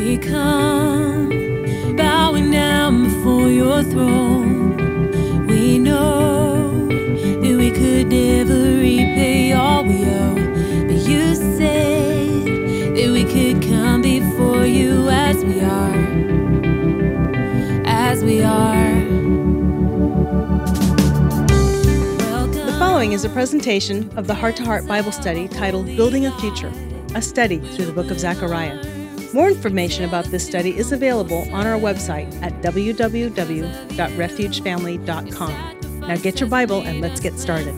we come, bowing down before your throne. We know that we could never repay all we owe, but you said that we could come before you as we are, as we are. The following is a presentation of the Heart to Heart Bible study titled Building a Future, a study through the book of Zechariah. More information about this study is available on our website at www.refugefamily.com. Now get your Bible and let's get started.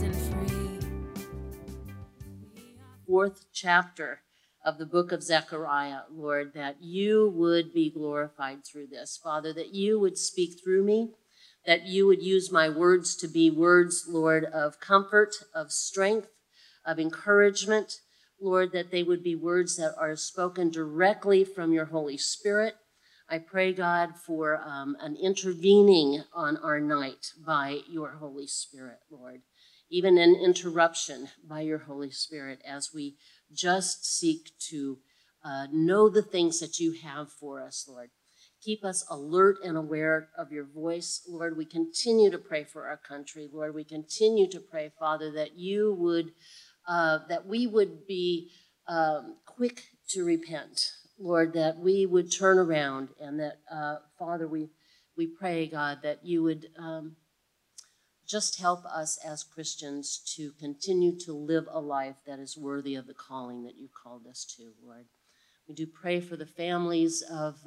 Fourth chapter of the book of Zechariah, Lord, that you would be glorified through this. Father, that you would speak through me, that you would use my words to be words, Lord, of comfort, of strength, of encouragement. Lord, that they would be words that are spoken directly from your Holy Spirit. I pray, God, for an intervening on our night by your Holy Spirit, Lord. Even an interruption by your Holy Spirit as we just seek to know the things that you have for us, Lord. Keep us alert and aware of your voice, Lord. We continue to pray for our country, Lord. We continue to pray, Father, that you would that we would be quick to repent, Lord, that we would turn around, and that, Father, we pray, God, that you would just help us as Christians to continue to live a life that is worthy of the calling that you called us to, Lord. We do pray for the families of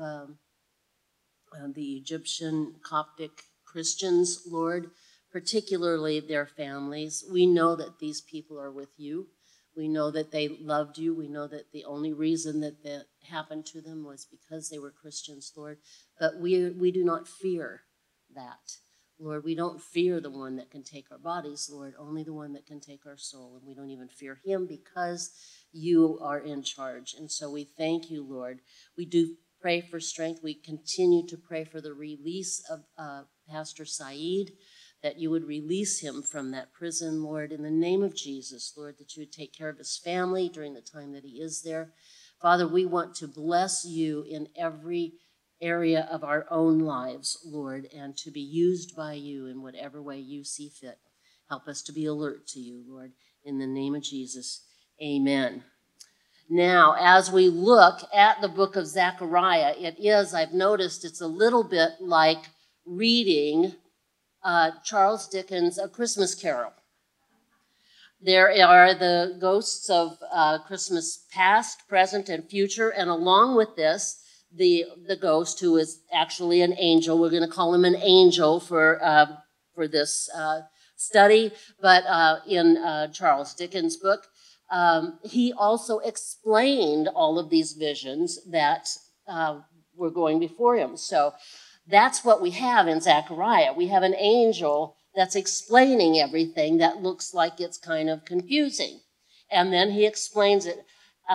the Egyptian Coptic Christians, Lord, particularly their families. We know that these people are with you. We know that they loved you. We know that the only reason that that happened to them was because they were Christians, Lord. But we do not fear that, Lord. We don't fear the one that can take our bodies, Lord, only the one that can take our soul. And we don't even fear him because you are in charge. And so we thank you, Lord. We do pray for strength. We continue to pray for the release of Pastor Saeed, that you would release him from that prison, Lord, in the name of Jesus, Lord, that you would take care of his family during the time that he is there. Father, we want to bless you in every area of our own lives, Lord, and to be used by you in whatever way you see fit. Help us to be alert to you, Lord, in the name of Jesus. Amen. Now, as we look at the book of Zechariah, I've noticed it's a little bit like reading Charles Dickens' A Christmas Carol. There are the ghosts of Christmas past, present, and future, and along with this, the ghost who is actually an angel. We're going to call him an angel for this study, but in Charles Dickens' book, he also explained all of these visions that were going before him. So that's what we have in Zechariah. We have an angel that's explaining everything that looks like it's kind of confusing. And then he explains it.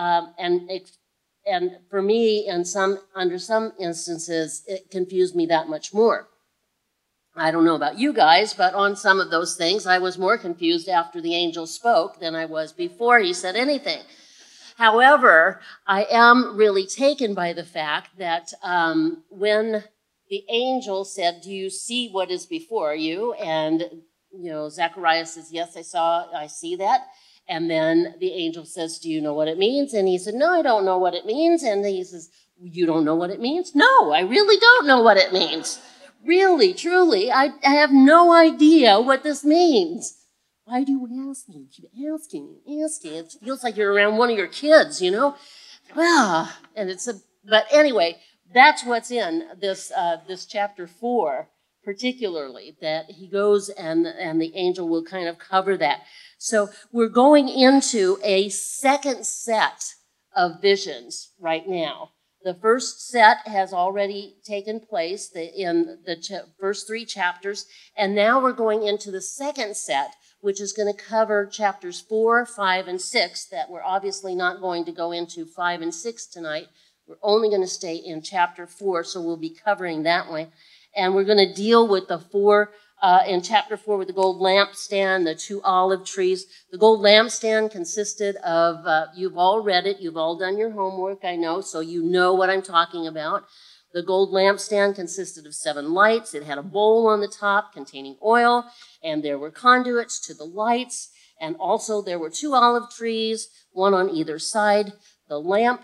And for me, under some instances, it confused me that much more. I don't know about you guys, but on some of those things, I was more confused after the angel spoke than I was before he said anything. However, I am really taken by the fact that when the angel said, "Do you see what is before you?" And, Zechariah says, "Yes, I see that." And then the angel says, "Do you know what it means?" And he said, "No, I don't know what it means." And he says, "You don't know what it means?" "No, I really don't know what it means. Really, truly, I have no idea what this means." "Why do you ask me? Keep asking. It feels like you're around one of your kids, Well, but anyway, that's what's in this chapter 4, particularly, that he goes and the angel will kind of cover that. So we're going into a second set of visions right now. The first set has already taken place in the first 3 chapters, and now we're going into the second set, which is going to cover chapters 4, 5, and 6, that we're obviously not going to go into 5 and 6 tonight. We're only going to stay in chapter 4, so we'll be covering that one. And we're going to deal with the 4 in chapter 4 with the gold lampstand, the 2 olive trees. The gold lampstand consisted of, you've all read it, you've all done your homework, I know, so you know what I'm talking about. The gold lampstand consisted of 7 lights. It had a bowl on the top containing oil, and there were conduits to the lights, and also there were 2 olive trees, 1 on either side. The lamp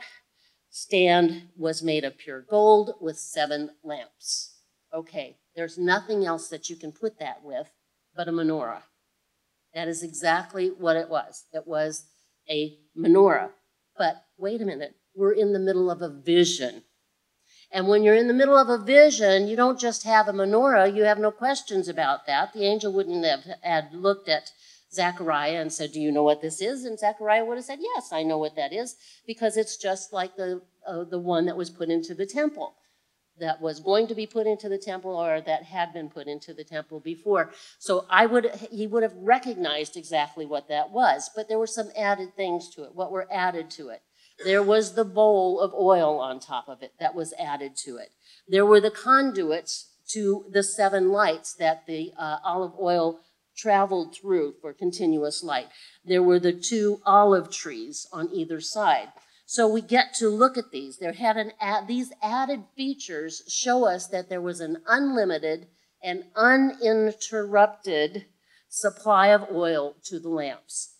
stand was made of pure gold with 7 lamps. Okay, there's nothing else that you can put that with but a menorah. That is exactly what it was. It was a menorah. But wait a minute, we're in the middle of a vision. And when you're in the middle of a vision, you don't just have a menorah, you have no questions about that. The angel wouldn't have had looked at Zechariah and said, do you know what this is? And Zechariah would have said, yes, I know what that is, because it's just like the one that was put into the temple, that was going to be put into the temple, or that had been put into the temple before. So he would have recognized exactly what that was, but there were some added things to it. What were added to it? There was the bowl of oil on top of it that was added to it. There were the conduits to the 7 lights that the olive oil traveled through for continuous light. There were the 2 olive trees on either side. So we get to look at these. These added features show us that there was an unlimited and uninterrupted supply of oil to the lamps.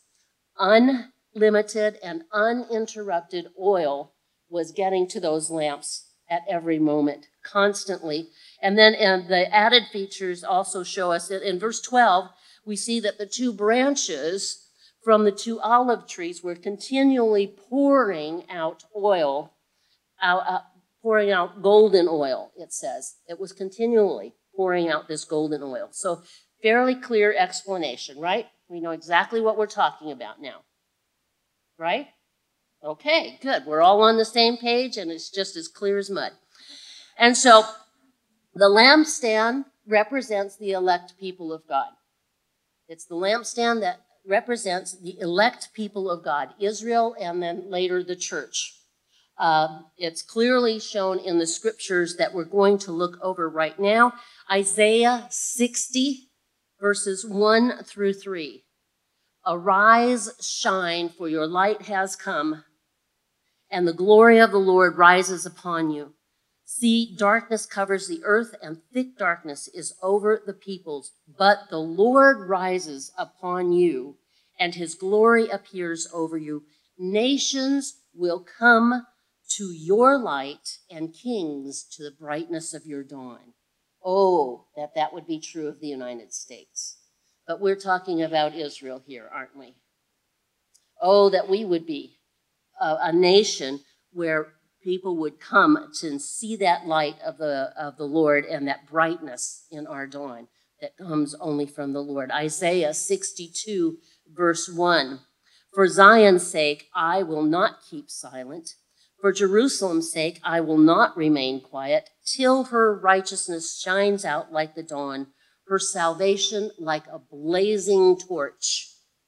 Unlimited and uninterrupted oil was getting to those lamps at every moment, constantly. And the added features also show us that in verse 12, we see that the 2 branches from the 2 olive trees were continually pouring out oil, pouring out golden oil, it says. It was continually pouring out this golden oil. So fairly clear explanation, right? We know exactly what we're talking about now. Right? Okay, good. We're all on the same page, and it's just as clear as mud. And so the lampstand represents the elect people of God. It's the lampstand that represents the elect people of God, Israel, and then later the church. It's clearly shown in the scriptures that we're going to look over right now. Isaiah 60, verses 1 through 3. Arise, shine, for your light has come, and the glory of the Lord rises upon you. See, darkness covers the earth, and thick darkness is over the peoples. But the Lord rises upon you, and his glory appears over you. Nations will come to your light, and kings to the brightness of your dawn. Oh, that would be true of the United States. But we're talking about Israel here, aren't we? Oh, that we would be a nation where people would come to see that light of the Lord and that brightness in our dawn that comes only from the Lord. Isaiah 62, verse 1. For Zion's sake, I will not keep silent. For Jerusalem's sake, I will not remain quiet till her righteousness shines out like the dawn, her salvation like a blazing torch.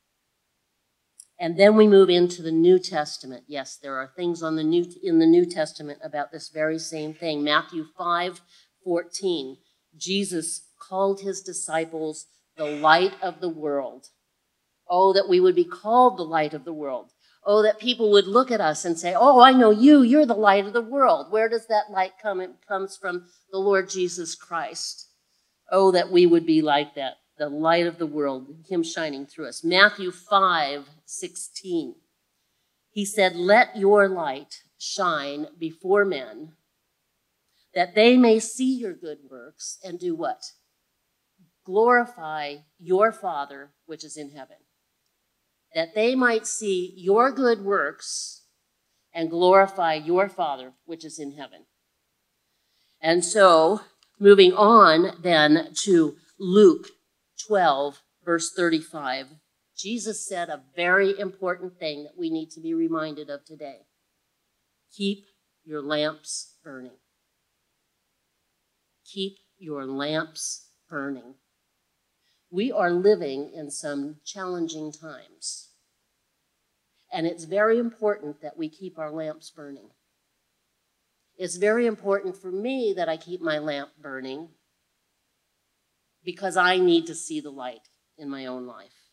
And then we move into the New Testament. Yes, there are things in the New Testament about this very same thing. Matthew 5:14. Jesus called his disciples the light of the world. Oh, that we would be called the light of the world. Oh, that people would look at us and say, oh, I know you. You're the light of the world. Where does that light come? It comes from the Lord Jesus Christ. Oh, that we would be like that, the light of the world, him shining through us. Matthew 5:16. He said, let your light shine before men, that they may see your good works and do what? Glorify your Father which is in heaven. That they might see your good works and glorify your Father which is in heaven. And so, moving on then to Luke 12, verse 35, Jesus said a very important thing that we need to be reminded of today. Keep your lamps burning. Keep your lamps burning. We are living in some challenging times, and it's very important that we keep our lamps burning. It's very important for me that I keep my lamp burning because I need to see the light in my own life.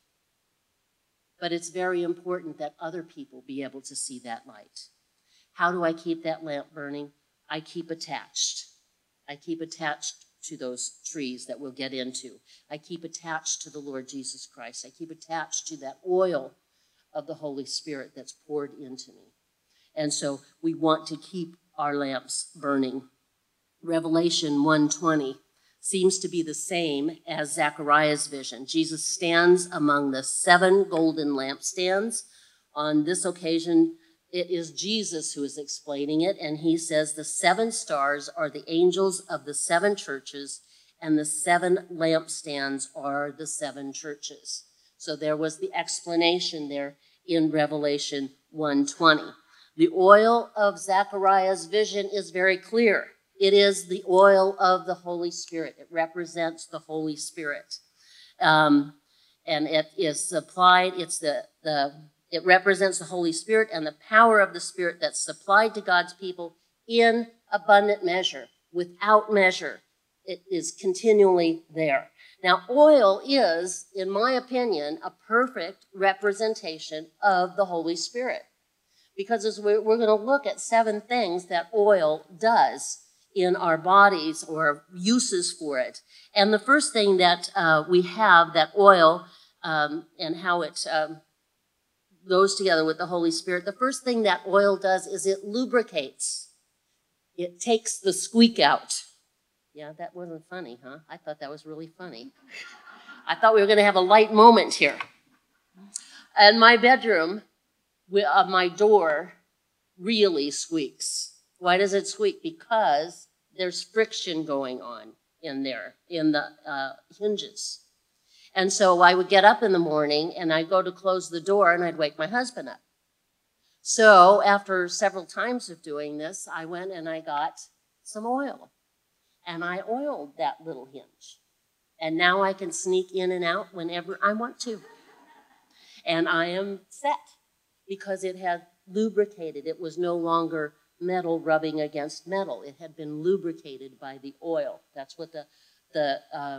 But it's very important that other people be able to see that light. How do I keep that lamp burning? I keep attached. I keep attached to those trees that we'll get into. I keep attached to the Lord Jesus Christ. I keep attached to that oil of the Holy Spirit that's poured into me. And so we want to keep our lamps burning. Revelation 1:20 seems to be the same as Zechariah's vision. Jesus stands among the 7 golden lampstands. On this occasion, it is Jesus who is explaining it, and he says the 7 stars are the angels of the 7 churches, and the 7 lampstands are the 7 churches. So there was the explanation there in Revelation 1:20. The oil of Zechariah's vision is very clear. It is the oil of the Holy Spirit. It represents the Holy Spirit. And it is supplied, it represents the Holy Spirit and the power of the Spirit that's supplied to God's people in abundant measure, without measure. It is continually there. Now, oil is, in my opinion, a perfect representation of the Holy Spirit. Because as we're going to look at 7 things that oil does in our bodies or uses for it. And the first thing that we have, that oil and how it goes together with the Holy Spirit, the first thing that oil does is it lubricates. It takes the squeak out. Yeah, that wasn't funny, huh? I thought that was really funny. I thought we were going to have a light moment here. And my bedroom, my door really squeaks. Why does it squeak? Because there's friction going on in there, in the hinges. And so I would get up in the morning and I'd go to close the door and I'd wake my husband up. So after several times of doing this, I went and I got some oil. And I oiled that little hinge. And now I can sneak in and out whenever I want to. And I am set because it had lubricated. It was no longer metal rubbing against metal. It had been lubricated by the oil. That's what the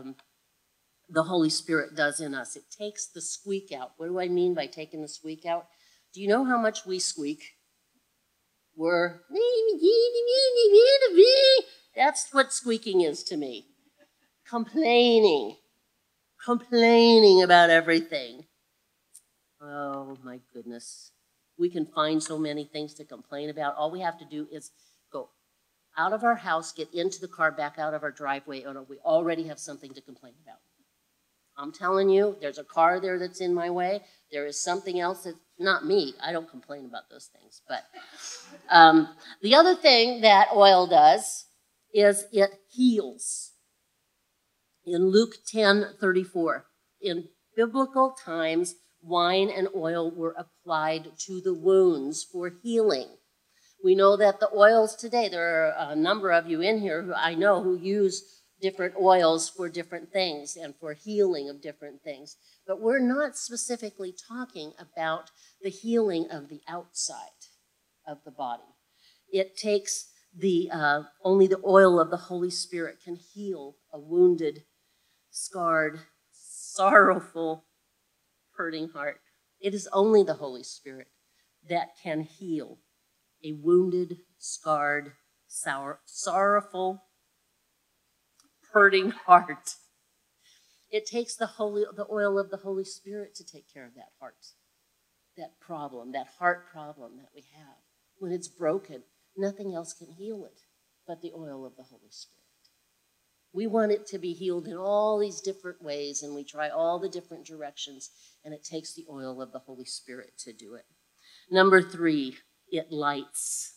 Holy Spirit does in us. It takes the squeak out. What do I mean by taking the squeak out? Do you know how much we squeak? That's what squeaking is to me. Complaining about everything. Oh my goodness. We can find so many things to complain about. All we have to do is go out of our house, get into the car, back out of our driveway, and we already have something to complain about. I'm telling you, there's a car there that's in my way. There is something else that's not me. I don't complain about those things. But the other thing that oil does is it heals. In Luke 10:34, in biblical times, wine and oil were applied to the wounds for healing. We know that the oils today, there are a number of you in here who I know who use different oils for different things and for healing of different things. But we're not specifically talking about the healing of the outside of the body. It takes only the oil of the Holy Spirit can heal a wounded, scarred, sorrowful, hurting heart. It is only the Holy Spirit that can heal a wounded, scarred, sorrowful, hurting heart. It takes the oil of the Holy Spirit to take care of that heart, that problem, that heart problem that we have. When it's broken, nothing else can heal it but the oil of the Holy Spirit. We want it to be healed in all these different ways, and we try all the different directions, and it takes the oil of the Holy Spirit to do it. Number 3, it lights.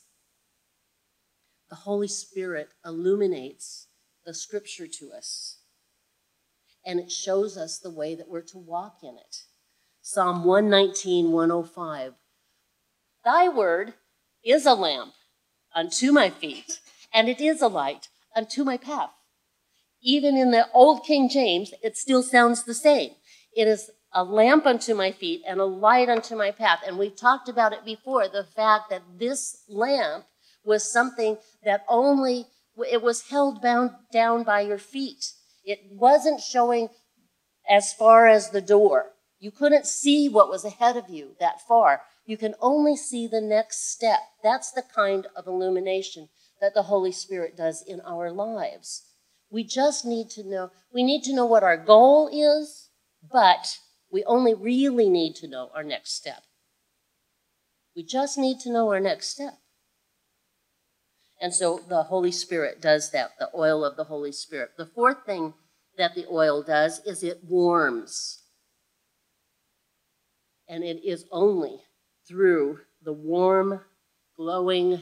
The Holy Spirit illuminates the Scripture to us, and it shows us the way that we're to walk in it. Psalm 119:105. Thy word is a lamp unto my feet, and it is a light unto my path. Even in the old King James, it still sounds the same. It is a lamp unto my feet and a light unto my path. And we've talked about it before, the fact that this lamp was something that it was held down by your feet. It wasn't showing as far as the door. You couldn't see what was ahead of you that far. You can only see the next step. That's the kind of illumination that the Holy Spirit does in our lives. We just need to know what our goal is, but we only really need to know our next step. We just need to know our next step. And so the Holy Spirit does that, the oil of the Holy Spirit. The fourth thing that the oil does is it warms. And it is only through the warm, glowing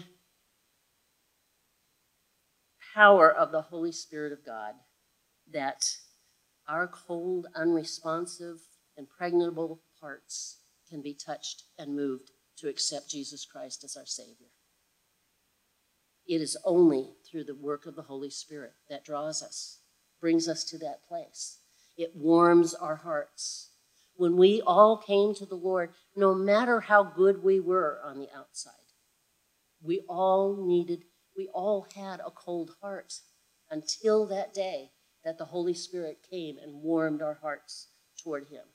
power of the Holy Spirit of God that our cold, unresponsive, impregnable hearts can be touched and moved to accept Jesus Christ as our Savior. It is only through the work of the Holy Spirit that draws us, brings us to that place. It warms our hearts. When we all came to the Lord, no matter how good we were on the outside, we all had a cold heart until that day that the Holy Spirit came and warmed our hearts toward Him.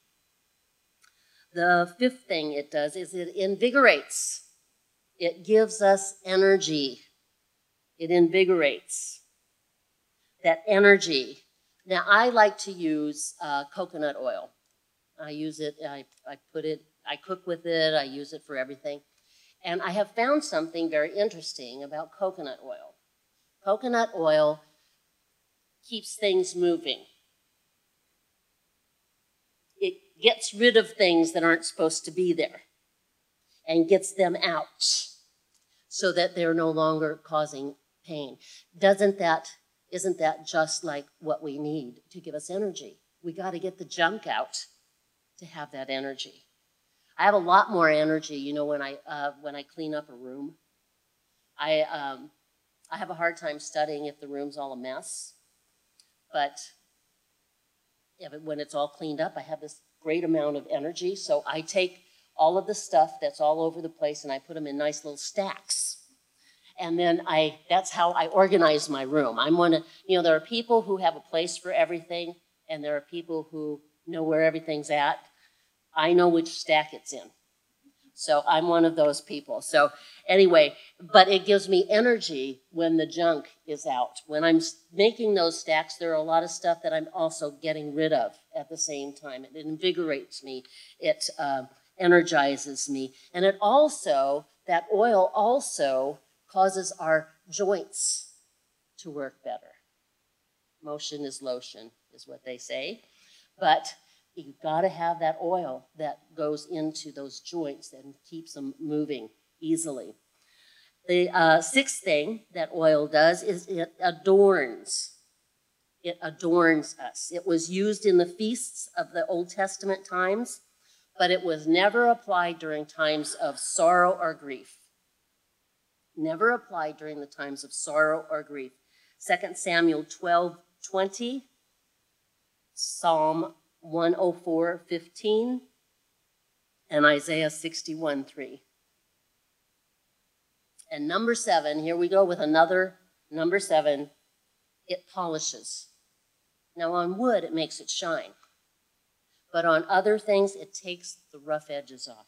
The fifth thing it does is it invigorates. It gives us energy. It invigorates. That energy. Now, I like to use coconut oil. I use it, I cook with it, I use it for everything. And I have found something very interesting about coconut oil. Coconut oil keeps things moving. It gets rid of things that aren't supposed to be there and gets them out so that they're no longer causing pain. Isn't that just like what we need to give us energy? We got to get the junk out to have that energy. I have a lot more energy, when I clean up a room. I have a hard time studying if the room's all a mess, but when it's all cleaned up, I have this great amount of energy. So I take all of the stuff that's all over the place and I put them in nice little stacks. And then that's how I organize my room. There are people who have a place for everything, and there are people who know where everything's at. I know which stack it's in. So I'm one of those people. So anyway, but it gives me energy when the junk is out. When I'm making those stacks, there are a lot of stuff that I'm also getting rid of at the same time. It invigorates me. It energizes me. And that oil also causes our joints to work better. Motion is lotion, is what they say. But you've got to have that oil that goes into those joints and keeps them moving easily. The sixth thing that oil does is it adorns. It adorns us. It was used in the feasts of the Old Testament times, but it was never applied during times of sorrow or grief. Never applied during the times of sorrow or grief. 2 Samuel 12:20, Psalm 104:15, and Isaiah 61:3. And number 7, here we go with another number 7, it polishes. Now on wood, it makes it shine. But on other things, it takes the rough edges off.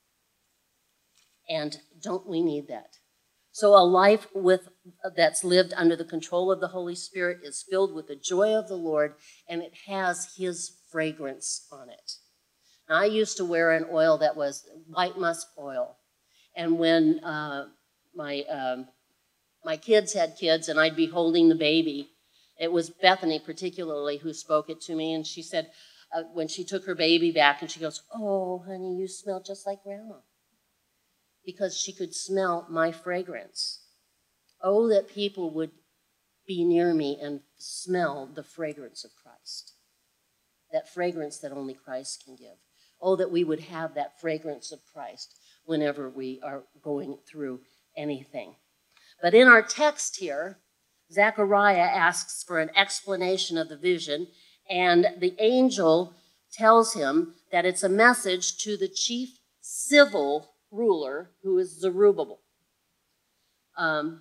And don't we need that? So a life that's lived under the control of the Holy Spirit is filled with the joy of the Lord, and it has His fragrance on it. Now, I used to wear an oil that was white musk oil, and when my kids had kids and I'd be holding the baby, it was Bethany particularly who spoke it to me, and she said, when she took her baby back, and she goes, "Oh, honey, you smell just like Grandma." Because she could smell my fragrance. Oh, that people would be near me and smell the fragrance of Christ. That fragrance that only Christ can give. Oh, that we would have that fragrance of Christ whenever we are going through anything. But in our text here, Zechariah asks for an explanation of the vision, and the angel tells him that it's a message to the chief civil ruler, who is Zerubbabel.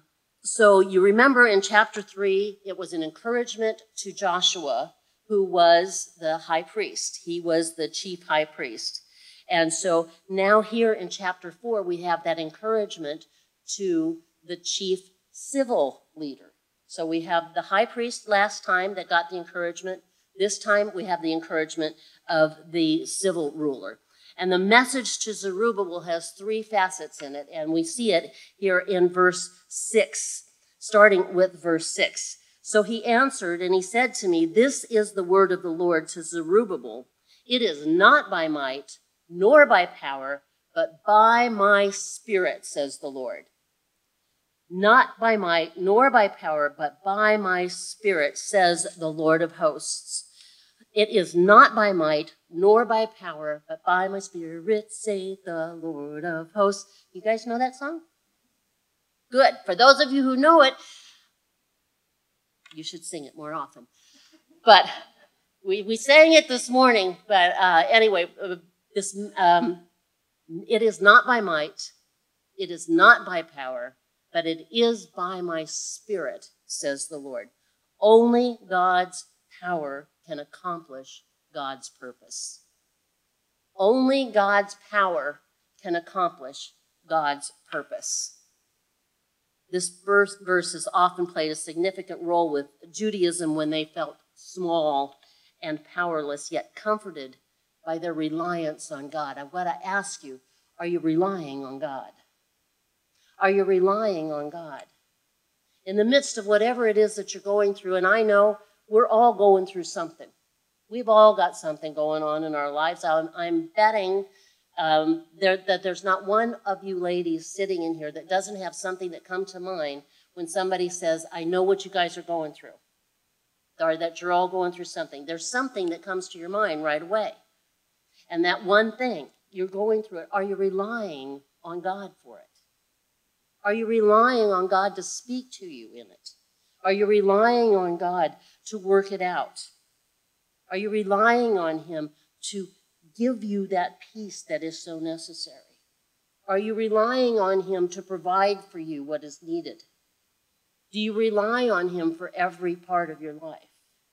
So you remember in chapter 3, it was an encouragement to Joshua, who was the high priest. He was the chief high priest. And so now here in chapter 4, we have that encouragement to the chief civil leader. So we have the high priest last time that got the encouragement. This time we have the encouragement of the civil ruler. And the message to Zerubbabel has 3 facets in it, and we see it here in verse 6, starting with verse 6. So he answered, and he said to me, "This is the word of the Lord to Zerubbabel. It is not by might, nor by power, but by my Spirit, says the Lord." Not by might, nor by power, but by my Spirit, says the Lord of hosts. It is not by might, nor by power, but by my Spirit, saith the Lord of hosts. You guys know that song? Good. For those of you who know it, you should sing it more often. But we sang it this morning. But anyway, it is not by might, it is not by power, but it is by my Spirit, says the Lord. Only God's power can accomplish God's purpose. Only God's power can accomplish God's purpose. This verse has often played a significant role with Judaism when they felt small and powerless, yet comforted by their reliance on God. I want to ask you, are you relying on God? Are you relying on God? In the midst of whatever it is that you're going through, and I know we're all going through something. We've all got something going on in our lives. I'm betting that there's not one of you ladies sitting in here that doesn't have something that comes to mind when somebody says, "I know what you guys are going through," or that you're all going through something. There's something that comes to your mind right away. And that one thing, you're going through it. Are you relying on God for it? Are you relying on God to speak to you in it? Are you relying on God to work it out? Are you relying on Him to give you that peace that is so necessary? Are you relying on Him to provide for you what is needed? Do you rely on Him for every part of your life?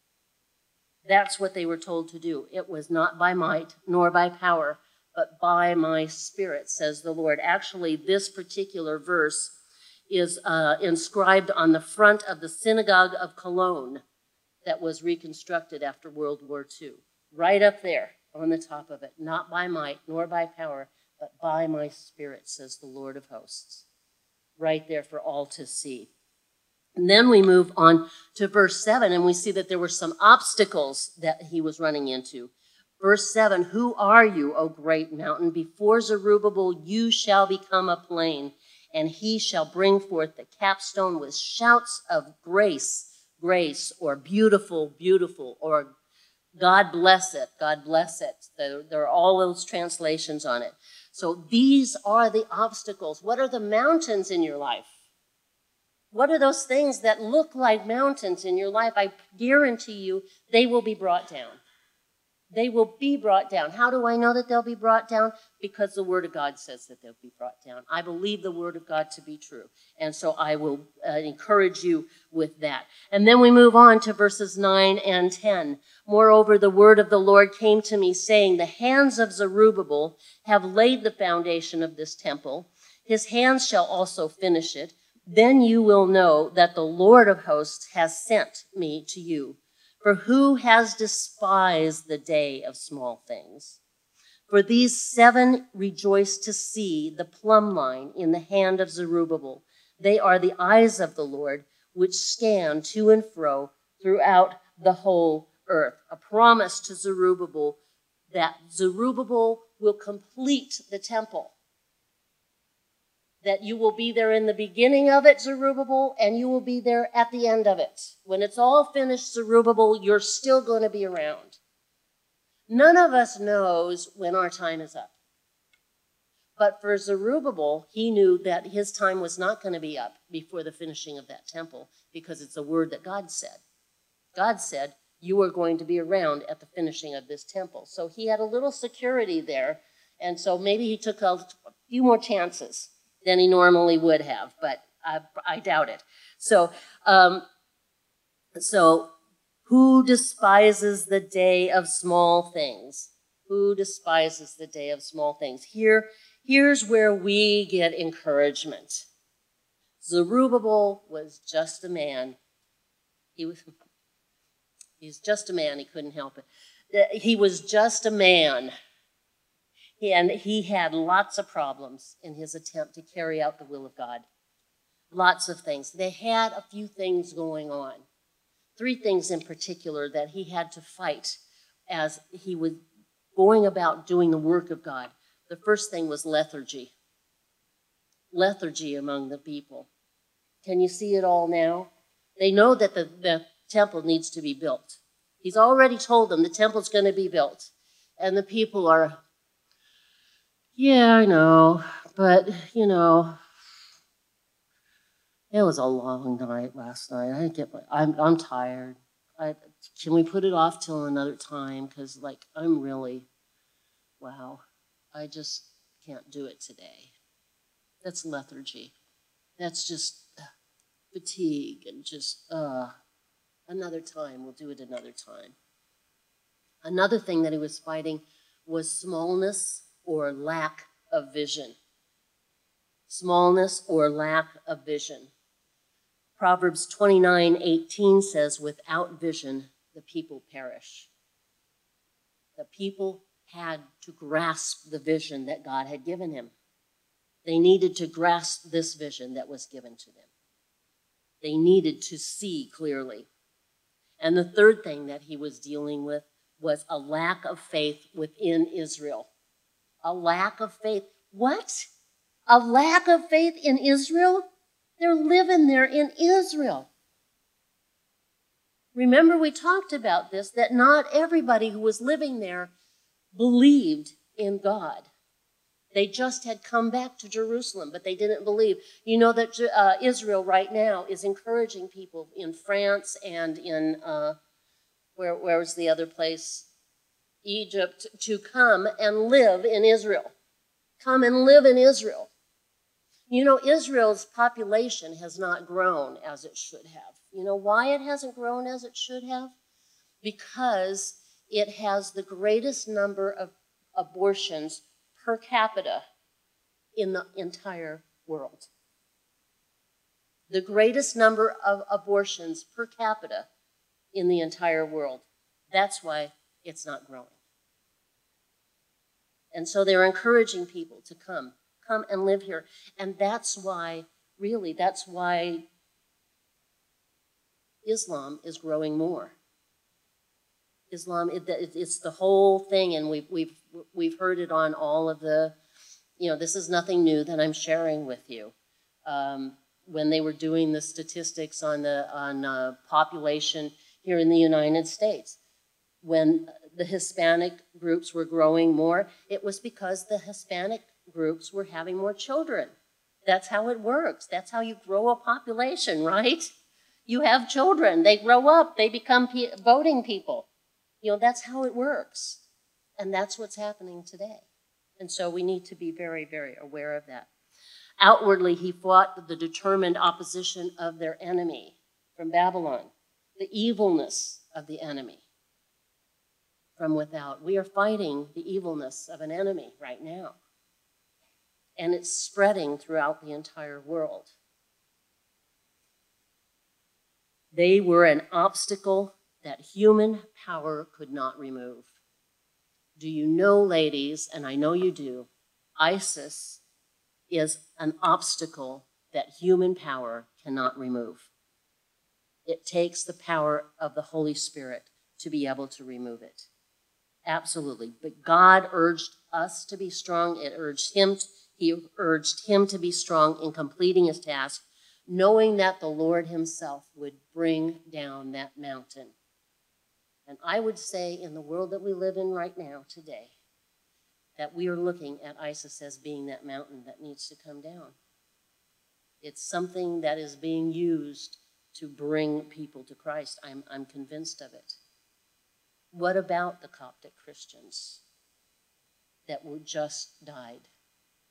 That's what they were told to do. It was not by might nor by power, but by my Spirit, says the Lord. Actually, this particular verse is inscribed on the front of the synagogue of Cologne that was reconstructed after World War II. Right up there on the top of it. Not by might nor by power, but by my Spirit, says the Lord of hosts. Right there for all to see. And then we move on to verse 7, and we see that there were some obstacles that he was running into. Verse 7, "Who are you, O great mountain? Before Zerubbabel you shall become a plain, and he shall bring forth the capstone with shouts of grace, grace, or beautiful, beautiful, or God bless it, God bless it." There are all those translations on it. So these are the obstacles. What are the mountains in your life? What are those things that look like mountains in your life? I guarantee you they will be brought down. They will be brought down. How do I know that they'll be brought down? Because the Word of God says that they'll be brought down. I believe the Word of God to be true. And so I will encourage you with that. And then we move on to verses 9 and 10. "Moreover, the word of the Lord came to me, saying, the hands of Zerubbabel have laid the foundation of this temple. His hands shall also finish it. Then you will know that the Lord of hosts has sent me to you. For who has despised the day of small things? For these 7 rejoice to see the plumb line in the hand of Zerubbabel. They are the eyes of the Lord, which scan to and fro throughout the whole earth." A promise to Zerubbabel that Zerubbabel will complete the temple. That you will be there in the beginning of it, Zerubbabel, and you will be there at the end of it. When it's all finished, Zerubbabel, you're still going to be around. None of us knows when our time is up. But for Zerubbabel, he knew that his time was not going to be up before the finishing of that temple, because it's a word that God said. God said, you are going to be around at the finishing of this temple. So he had a little security there, and so maybe he took a few more chances than he normally would have. But I doubt it. So who despises the day of small things? Who despises the day of small things? Here's where we get encouragement. Zerubbabel was just a man. He's just a man. He couldn't help it. He was just a man. And he had lots of problems in his attempt to carry out the will of God. Lots of things. They had a few things going on. 3 things in particular that he had to fight as he was going about doing the work of God. The first thing was lethargy. Lethargy among the people. Can you see it all now? They know that the temple needs to be built. He's already told them the temple's going to be built. And the people are, yeah, I know, but, you know, it was a long night last night. I'm tired. Can we put it off till another time? Because, like, I'm really, wow, I just can't do it today. That's lethargy. That's just fatigue and just, another time. We'll do it another time. Another thing that he was fighting was smallness or lack of vision. Smallness or lack of vision. Proverbs 29:18 says, without vision, the people perish. The people had to grasp the vision that God had given him. They needed to grasp this vision that was given to them. They needed to see clearly. And the third thing that he was dealing with was a lack of faith within Israel. A lack of faith. What? A lack of faith in Israel? They're living there in Israel. Remember, we talked about this, that not everybody who was living there believed in God. They just had come back to Jerusalem, but they didn't believe. You know that Israel right now is encouraging people in France and in, where was the other place? Egypt, to come and live in Israel. Come and live in Israel. You know, Israel's population has not grown as it should have. You know why it hasn't grown as it should have? Because it has the greatest number of abortions per capita in the entire world. The greatest number of abortions per capita in the entire world. That's why it's not growing. And so they're encouraging people to come and live here. And that's why, really, that's why Islam is growing more. Islam, it's the whole thing, and we've heard it on all of the, you know, this is nothing new that I'm sharing with you. When they were doing the statistics on population here in the United States, when the Hispanic groups were growing more, it was because the Hispanic groups were having more children. That's how it works. That's how you grow a population, right? You have children. They grow up. They become voting people. You know, that's how it works. And that's what's happening today. And so we need to be very, very aware of that. Outwardly, he fought the determined opposition of their enemy from Babylon, the evilness of the enemy from without. We are fighting the evilness of an enemy right now. And it's spreading throughout the entire world. They were an obstacle that human power could not remove. Do you know, ladies, and I know you do, ISIS is an obstacle that human power cannot remove. It takes the power of the Holy Spirit to be able to remove it. Absolutely. But God urged us to be strong. He urged him to be strong in completing his task, knowing that the Lord himself would bring down that mountain. And I would say in the world that we live in right now, today, that we are looking at ISIS as being that mountain that needs to come down. It's something that is being used to bring people to Christ. I'm convinced of it. What about the Coptic Christians that were just died?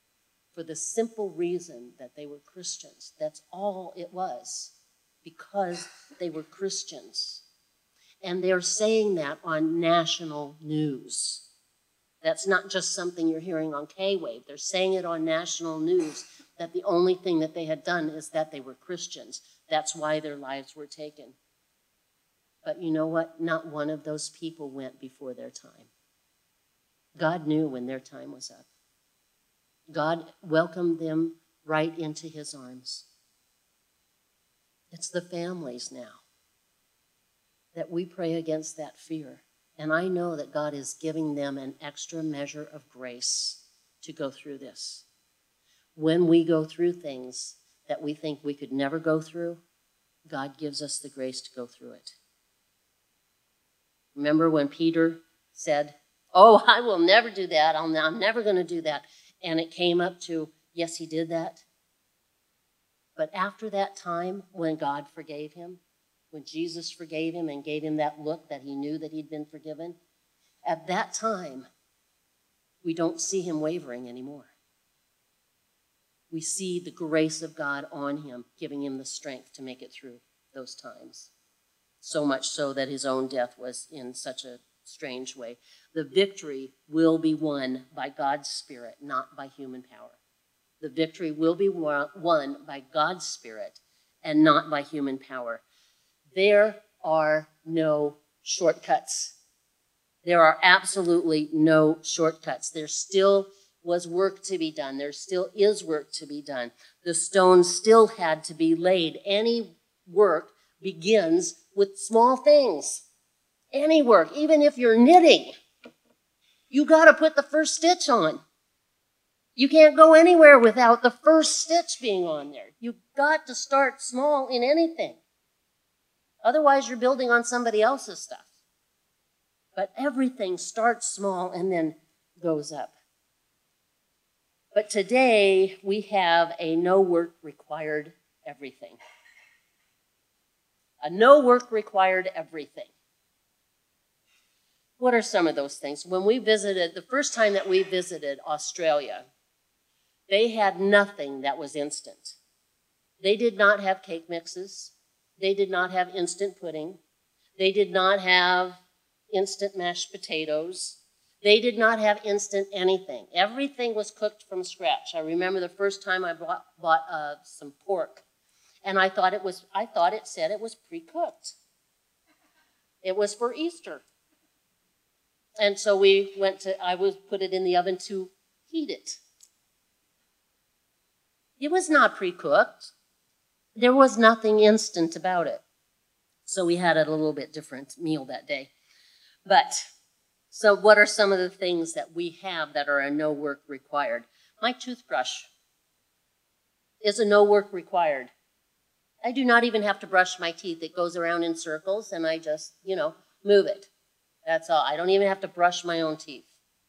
for the simple reason that they were Christians. That's all it was, because they were Christians. And they're saying that on national news. That's not just something you're hearing on K-Wave. They're saying it on national news that the only thing that they had done is that they were Christians. That's why their lives were taken. But you know what? Not one of those people went before their time. God knew when their time was up. God welcomed them right into his arms. It's the families now that we pray against that fear. And I know that God is giving them an extra measure of grace to go through this. When we go through things that we think we could never go through, God gives us the grace to go through it. Remember when Peter said, "Oh, I will never do that. I'm never going to do that." And it came up to, yes, he did that. But after that time, when God forgave him, when Jesus forgave him and gave him that look that he knew that he'd been forgiven, at that time, we don't see him wavering anymore. We see the grace of God on him, giving him the strength to make it through those times. So much so that his own death was in such a strange way. The victory will be won by God's Spirit, not by human power. The victory will be won by God's Spirit and not by human power. There are no shortcuts. There are absolutely no shortcuts. There still was work to be done. There still is work to be done. The stone still had to be laid. Any work begins with small things. Any work, even if you're knitting, you got to put the first stitch on. You can't go anywhere without the first stitch being on there. You've got to start small in anything. Otherwise, you're building on somebody else's stuff. But everything starts small and then goes up. But today, we have a no work required everything. A no work required everything. What are some of those things? When we visited, the first time that we visited Australia, they had nothing that was instant. They did not have cake mixes. They did not have instant pudding. They did not have instant mashed potatoes. They did not have instant anything. Everything was cooked from scratch. I remember the first time I bought some pork, and I thought it said it was pre-cooked. It was for Easter. And so I put it in the oven to heat it. It was not pre-cooked. There was nothing instant about it. So we had a little bit different meal that day. So what are some of the things that we have that are a no work required? My toothbrush is a no work required. I do not even have to brush my teeth. It goes around in circles and I just, move it. That's all. I don't even have to brush my own teeth.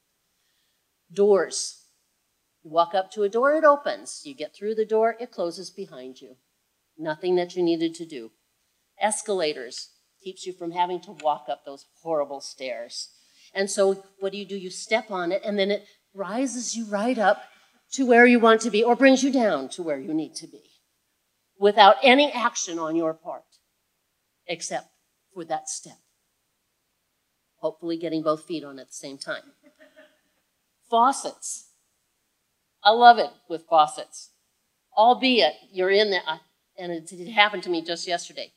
Doors. You walk up to a door, it opens. You get through the door, it closes behind you. Nothing that you needed to do. Escalators. Keeps you from having to walk up those horrible stairs. And so what do? You step on it, and then it rises you right up to where you want to be, or brings you down to where you need to be, without any action on your part, except for that step. Hopefully getting both feet on at the same time. Faucets. I love it with faucets. Albeit, you're in there, and it happened to me just yesterday.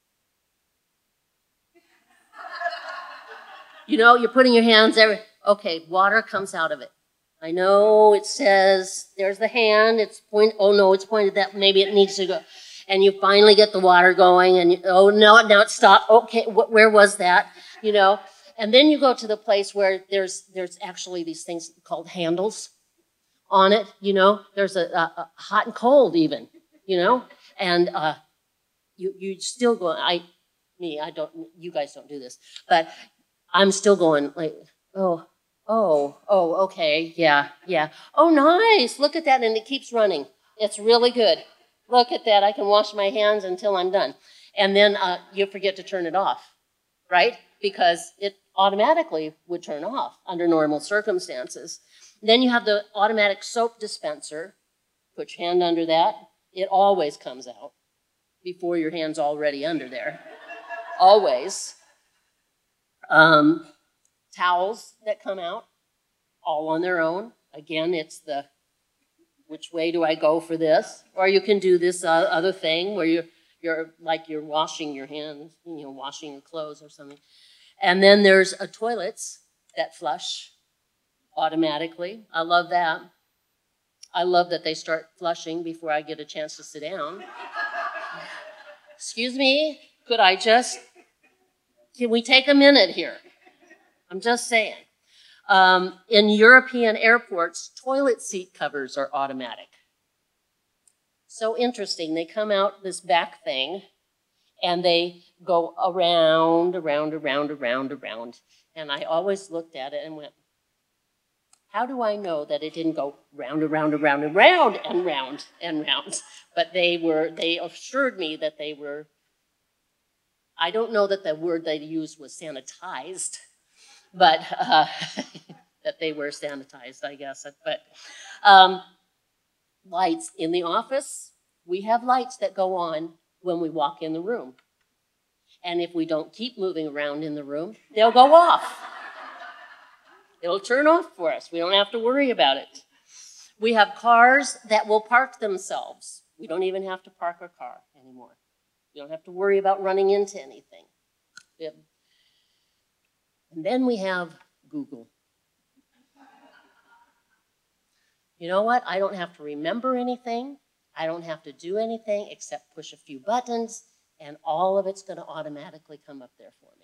You're putting your hands there. Okay, water comes out of it. I know it says, there's the hand, it's pointed that, maybe it needs to go. And you finally get the water going, and now it stopped. Okay, where was that? And then you go to the place where there's actually these things called handles on it, There's a hot and cold even, And you still go, you guys don't do this, but I'm still going like, okay, yeah. Oh, nice, look at that, and it keeps running. It's really good. Look at that, I can wash my hands until I'm done. And then you forget to turn it off, right? Because it automatically would turn off under normal circumstances. Then you have the automatic soap dispenser. Put your hand under that. It always comes out before your hand's already under there. Always. Towels that come out, all on their own. Again, it's the which way do I go for this? Or you can do this other thing where you're washing your hands, washing your clothes or something. And then there's toilets that flush automatically. I love that. I love that they start flushing before I get a chance to sit down. Excuse me, can we take a minute here? I'm just saying. In European airports, toilet seat covers are automatic. So interesting. They come out this back thing, and they go around. And I always looked at it and went, how do I know that it didn't go round and round. But they assured me that they were, I don't know that the word they used was sanitized, but that they were sanitized, I guess. But lights in the office, we have lights that go on when we walk in the room. And if we don't keep moving around in the room, they'll go off. It'll turn off for us. We don't have to worry about it. We have cars that will park themselves. We don't even have to park our car anymore. We don't have to worry about running into anything. And then we have Google. You know what? I don't have to remember anything. I don't have to do anything except push a few buttons, and all of it's going to automatically come up there for me.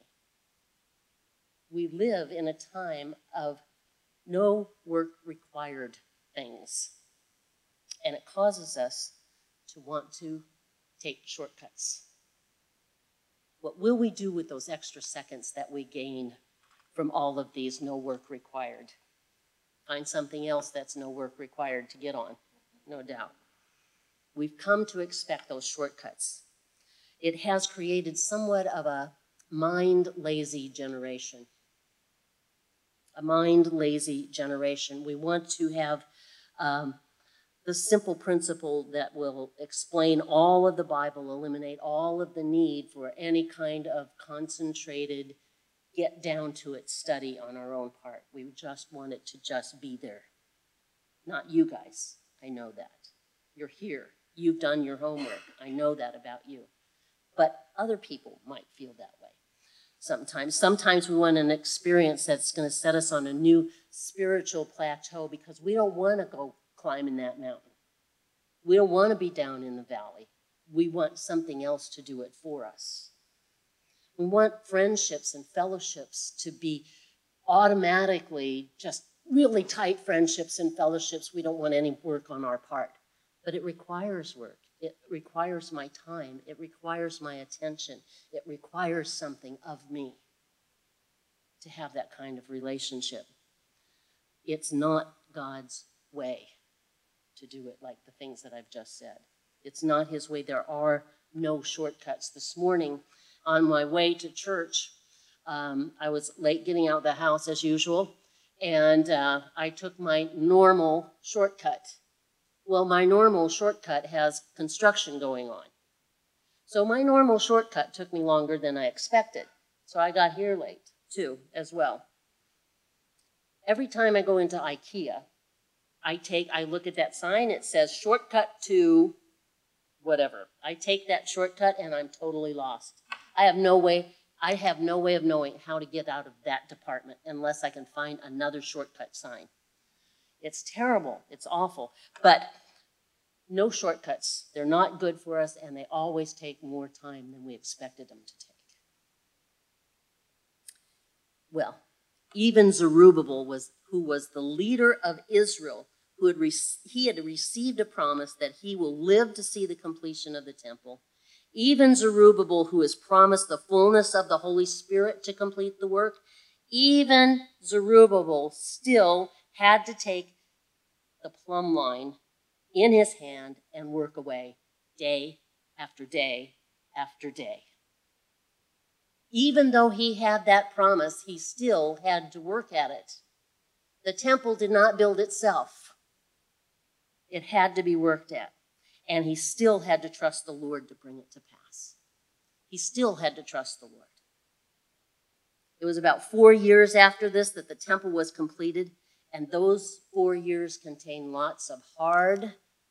We live in a time of no work required things, and it causes us to want to take shortcuts. What will we do with those extra seconds that we gain from all of these no work required? Find something else that's no work required to get on, no doubt. We've come to expect those shortcuts. It has created somewhat of a mind-lazy generation. A mind-lazy generation. We want to have the simple principle that will explain all of the Bible, eliminate all of the need for any kind of concentrated, get down to it study on our own part. We just want it to just be there. Not you guys. I know that. You're here. You've done your homework. I know that about you. But other people might feel that way. Sometimes we want an experience that's going to set us on a new spiritual plateau because we don't want to go climbing that mountain. We don't want to be down in the valley. We want something else to do it for us. We want friendships and fellowships to be automatically just really tight friendships and fellowships. We don't want any work on our part. But it requires work. It requires my time. It requires my attention. It requires something of me to have that kind of relationship. It's not God's way to do it like the things that I've just said. It's not his way. There are no shortcuts. This morning, on my way to church, I was late getting out of the house as usual, and I took my normal shortcut. Well, my normal shortcut has construction going on. So my normal shortcut took me longer than I expected. So I got here late, too, as well. Every time I go into IKEA, I look at that sign, it says shortcut to whatever. I take that shortcut and I'm totally lost. I have no way of knowing how to get out of that department unless I can find another shortcut sign. It's terrible. It's awful. But no shortcuts. They're not good for us, and they always take more time than we expected them to take. Well, even Zerubbabel, who was the leader of Israel, he had received a promise that he will live to see the completion of the temple. Even Zerubbabel, who is promised the fullness of the Holy Spirit to complete the work, even Zerubbabel still had to take the plumb line in his hand and work away day after day after day. Even though he had that promise, he still had to work at it. The temple did not build itself. It had to be worked at. And he still had to trust the Lord to bring it to pass. He still had to trust the Lord. It was about 4 years after this that the temple was completed, and those 4 years contained lots of hard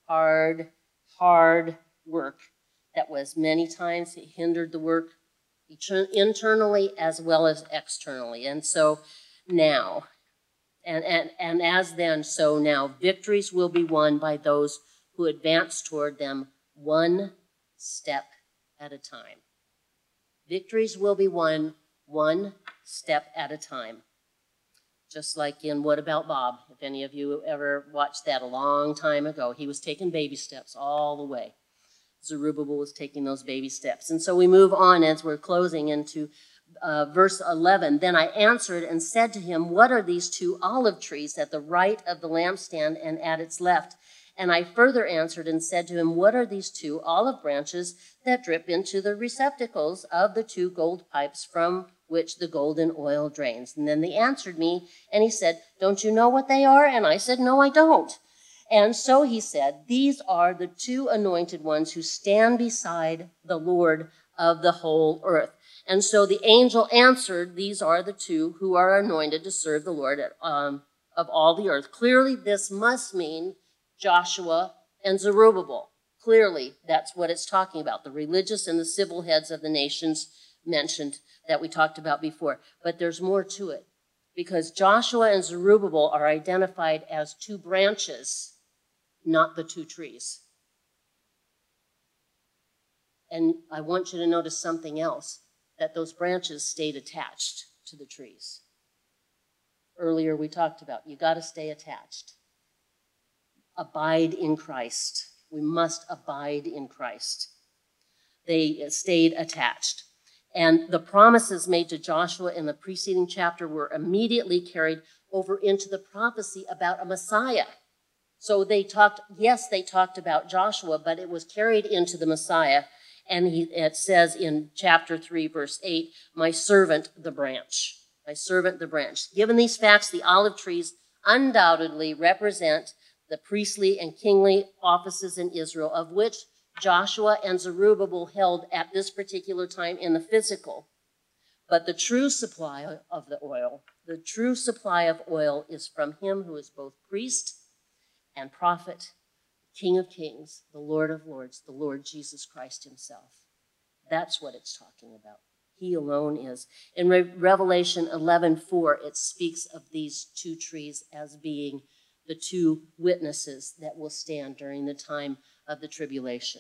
work that was many times hindered the work internally as well as externally. And so now, and as then, so now, victories will be won by those who advance toward them one step at a time. Victories will be won one step at a time. Just like in What About Bob? If any of you ever watched that a long time ago, he was taking baby steps all the way. Zerubbabel was taking those baby steps. And so we move on as we're closing into verse 11. Then I answered and said to him, what are these 2 olive trees at the right of the lampstand and at its left? And I further answered and said to him, what are these 2 olive branches that drip into the receptacles of the 2 gold pipes from which the golden oil drains? And then they answered me, and he said, don't you know what they are? And I said, no, I don't. And so he said, these are the 2 anointed ones who stand beside the Lord of the whole earth. And so the angel answered, these are the 2 who are anointed to serve the Lord of all the earth. Clearly, this must mean Joshua and Zerubbabel. Clearly, that's what it's talking about, the religious and the civil heads of the nations mentioned that we talked about before. But there's more to it, because Joshua and Zerubbabel are identified as 2 branches, not the 2 trees. And I want you to notice something else, that those branches stayed attached to the trees. Earlier we talked about, you got to stay attached. Abide in Christ. We must abide in Christ. They stayed attached. And the promises made to Joshua in the preceding chapter were immediately carried over into the prophecy about a Messiah. So they talked about Joshua, but it was carried into the Messiah. And it says in chapter 3, verse 8, my servant, the branch. My servant, the branch. Given these facts, the olive trees undoubtedly represent the priestly and kingly offices in Israel, of which Joshua and Zerubbabel held at this particular time in the physical. But the true supply of oil is from him who is both priest and prophet, King of kings, the Lord of lords, the Lord Jesus Christ himself. That's what it's talking about. He alone is. In Revelation 11:4, it speaks of these 2 trees as being the 2 witnesses that will stand during the time of the tribulation.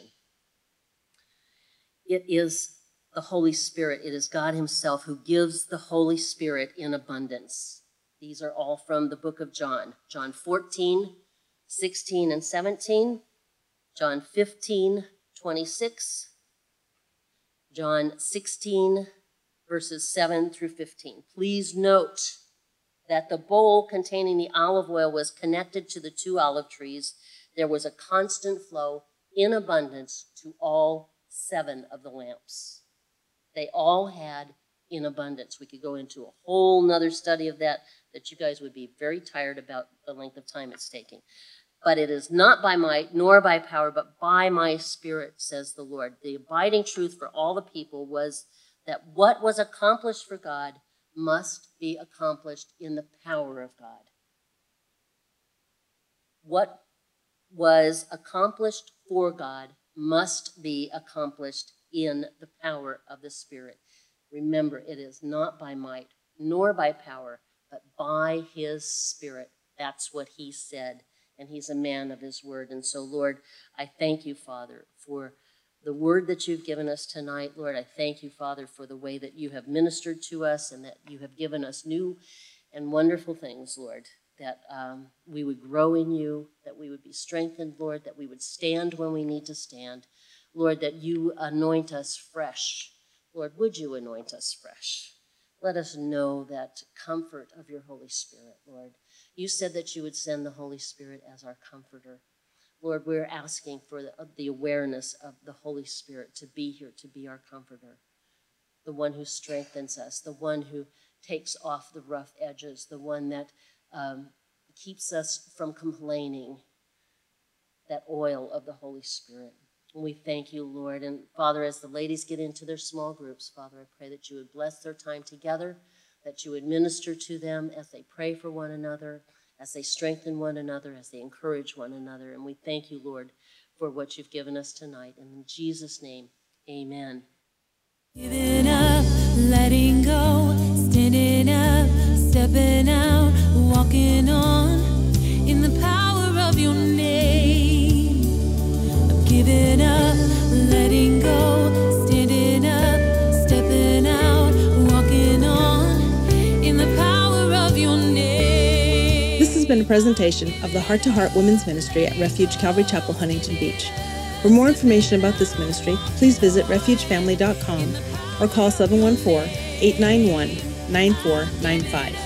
It is the Holy Spirit. It is God himself who gives the Holy Spirit in abundance. These are all from the book of John. John 14, 16 and 17, John 15, 26, John 16, verses 7 through 15. Please note that the bowl containing the olive oil was connected to the 2 olive trees. There was a constant flow in abundance to all 7 of the lamps. They all had in abundance. We could go into a whole nother study of that you guys would be very tired about the length of time it's taking. But it is not by might nor by power, but by my Spirit, says the Lord. The abiding truth for all the people was that what was accomplished for God must be accomplished in the power of God. What was accomplished for God must be accomplished in the power of the Spirit. Remember, it is not by might nor by power, but by his Spirit. That's what he said, and he's a man of his word. And so, Lord, I thank you, Father, for the word that you've given us tonight. Lord, I thank you, Father, for the way that you have ministered to us and that you have given us new and wonderful things, Lord, that we would grow in you, that we would be strengthened, Lord, that we would stand when we need to stand. Lord, that you anoint us fresh. Lord, would you anoint us fresh? Let us know that comfort of your Holy Spirit, Lord. You said that you would send the Holy Spirit as our comforter. Lord, we're asking for the awareness of the Holy Spirit to be here, to be our comforter, the one who strengthens us, the one who takes off the rough edges, the one that keeps us from complaining, that oil of the Holy Spirit. And we thank you, Lord. And Father, as the ladies get into their small groups, Father, I pray that you would bless their time together, that you would minister to them as they pray for one another, as they strengthen one another, as they encourage one another. And we thank you, Lord, for what you've given us tonight. And in Jesus' name, amen. Giving up, letting go, standing up, stepping out, walking on in the power of your name. I'm giving up, letting go, standing up, stepping out, walking on in the power of your name. This has been a presentation of the Heart to Heart Women's Ministry at Refuge Calvary Chapel, Huntington Beach. For more information about this ministry, please visit refugefamily.com or call 714-891-9495.